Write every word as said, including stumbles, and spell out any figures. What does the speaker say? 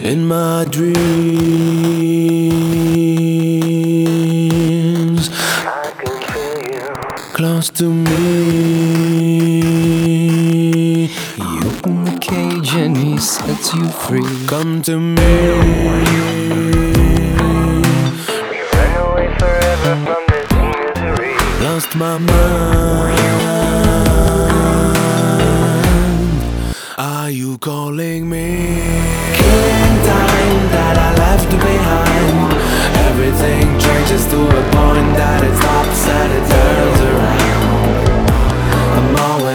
In my dreams, I can feel you close to me. You open the cage and he sets you free. Come to me. We ran away forever from this misery. Lost my mind. Are you calling me? Killing time that I left behind. Everything changes to a point that it stops and it turns around. I'm always